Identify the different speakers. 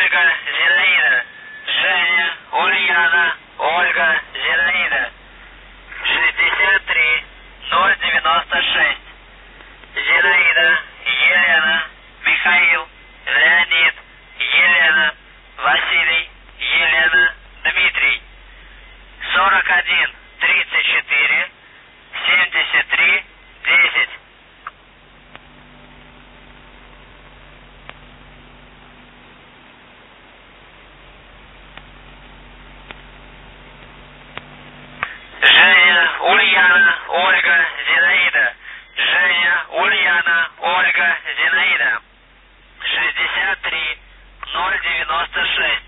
Speaker 1: Ольга, Зинаида. Женя, Ульяна, Ольга, Зинаида. 63 096. Зинаида, Елена, Михаил, Леонид, Елена, Василий, Елена, Дмитрий. 41 34 73 10. Женя, Ульяна, Ольга, Зинаида. Женя, Ульяна, Ольга, Зинаида. 63 096.